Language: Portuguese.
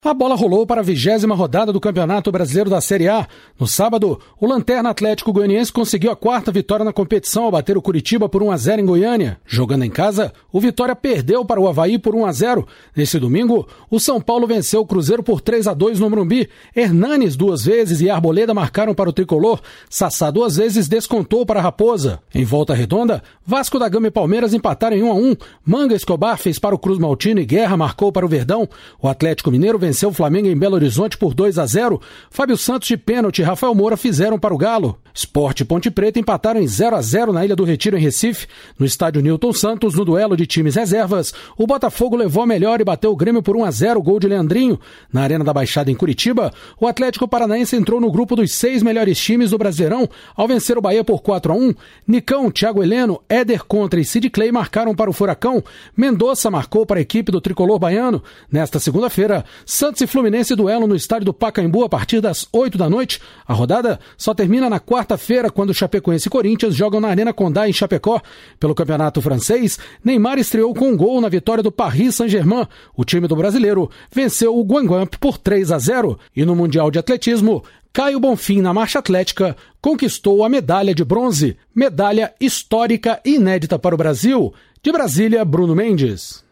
A bola rolou para a 20ª rodada do Campeonato Brasileiro da Série A. No sábado, o Lanterna Atlético Goianiense conseguiu a 4ª vitória na competição ao bater o Curitiba por 1-0 em Goiânia. Jogando em casa, o Vitória perdeu para o Avaí por 1-0. Nesse domingo, o São Paulo venceu o Cruzeiro por 3-2 no Morumbi. Hernanes 2 vezes e Arboleda marcaram para o Tricolor. Sassá 2 vezes descontou para a Raposa. Em Volta Redonda, Vasco da Gama e Palmeiras empataram em 1-1. Manga Escobar fez para o Cruz Maltino e Guerra marcou para o Verdão. O Atlético Mineiro venceu o Flamengo em Belo Horizonte por 2-0. Fábio Santos de pênalti e Rafael Moura fizeram para o Galo. Sport e Ponte Preta empataram em 0-0 na Ilha do Retiro, em Recife. No estádio Newton Santos, no duelo de times reservas, o Botafogo levou a melhor e bateu o Grêmio por 1-0, gol de Leandrinho. Na Arena da Baixada, em Curitiba, o Atlético Paranaense entrou no grupo dos 6 melhores times do Brasileirão ao vencer o Bahia por 4-1. Nicão, Thiago Heleno, Éder Contra e Sid Clay marcaram para o Furacão. Mendonça marcou para a equipe do tricolor baiano. Nesta segunda-feira, Santos e Fluminense duelo no estádio do Pacaembu a partir das 8 da noite. A rodada só termina na quarta-feira, quando Chapecoense e Corinthians jogam na Arena Condá, em Chapecó. Pelo campeonato francês, Neymar estreou com um gol na vitória do Paris Saint-Germain. O time do brasileiro venceu o Guingamp por 3-0. E no Mundial de Atletismo, Caio Bonfim, na marcha atlética, conquistou a medalha de bronze. Medalha histórica e inédita para o Brasil. De Brasília, Bruno Mendes.